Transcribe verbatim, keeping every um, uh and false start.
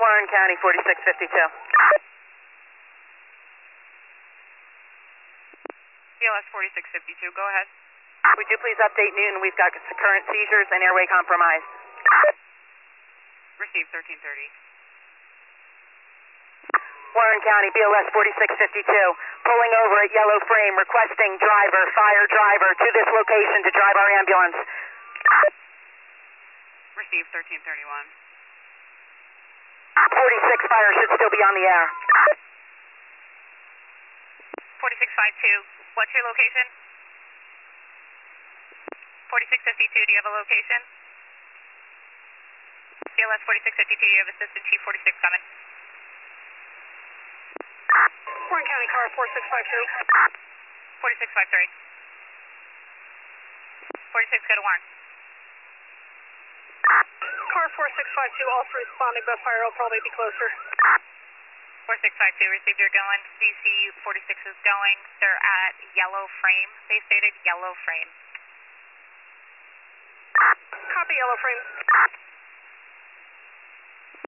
Warren County, forty-six fifty-two. B L S forty-six fifty-two, go ahead. Would you please update Newton? We've got current seizures and airway compromise. Receive thirteen thirty. Warren County, B L S forty-six fifty-two, pulling over at yellow frame, requesting driver, fire driver to this location to drive our ambulance. Receive thirteen thirty-one. forty-six fire should still be on the air. forty-six fifty-two, what's your location? forty-six fifty-two, do you have a location? B L S forty-six fifty-two, you have assistant chief forty-six coming. Warren County, car four six five two. forty-six fifty-three. forty-six, go to Warren. Car four six five two, also responding, but fire will probably be closer. forty-six fifty-two, received, you're going. D C forty-six is going. They're at yellow frame. They stated yellow frame. Copy, yellow frame.